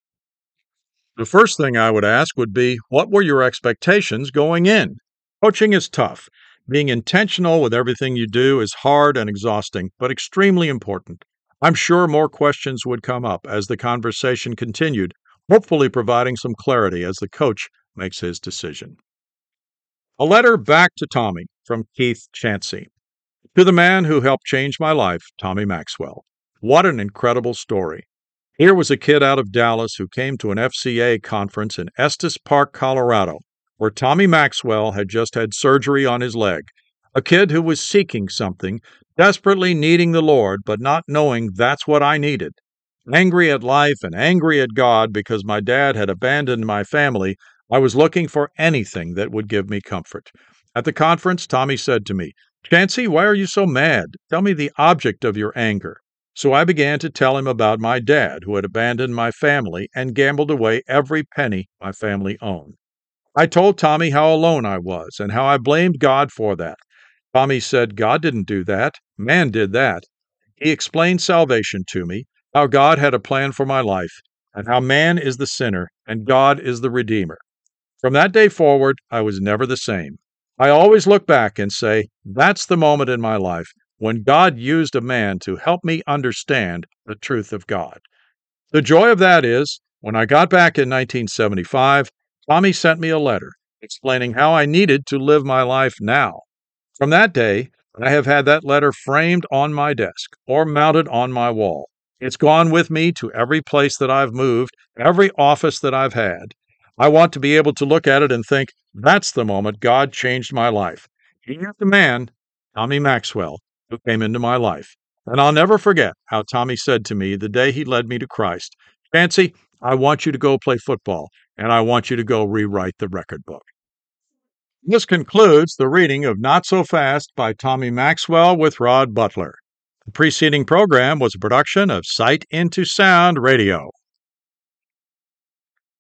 The first thing I would ask would be, what were your expectations going in? Coaching is tough. Being intentional with everything you do is hard and exhausting, but extremely important. I'm sure more questions would come up as the conversation continued, hopefully providing some clarity as the coach makes his decision. A letter back to Tommy from Keith Chansey. To the man who helped change my life, Tommy Maxwell. What an incredible story. Here was a kid out of Dallas who came to an F C A conference in Estes Park, Colorado, where Tommy Maxwell had just had surgery on his leg. A kid who was seeking something, desperately needing the Lord, but not knowing that's what I needed. Angry at life and angry at God because my dad had abandoned my family, I was looking for anything that would give me comfort. At the conference, Tommy said to me, "Chansey, why are you so mad? Tell me the object of your anger." So I began to tell him about my dad, who had abandoned my family and gambled away every penny my family owned. I told Tommy how alone I was and how I blamed God for that. Tommy said, "God didn't do that. Man did that." He explained salvation to me, how God had a plan for my life, and how man is the sinner and God is the Redeemer. From that day forward, I was never the same. I always look back and say, that's the moment in my life when God used a man to help me understand the truth of God. The joy of that is, when I got back in nineteen seventy-five, Tommy sent me a letter explaining how I needed to live my life now. From that day, I have had that letter framed on my desk or mounted on my wall. It's gone with me to every place that I've moved, every office that I've had. I want to be able to look at it and think, that's the moment God changed my life. He is the man, Tommy Maxwell, who came into my life. And I'll never forget how Tommy said to me the day he led me to Christ, "Chansey, I want you to go play football, and I want you to go rewrite the record book. This concludes the reading of Not So Fast by Tommy Maxwell with Rod Butler. The preceding program was a production of Sight into Sound Radio.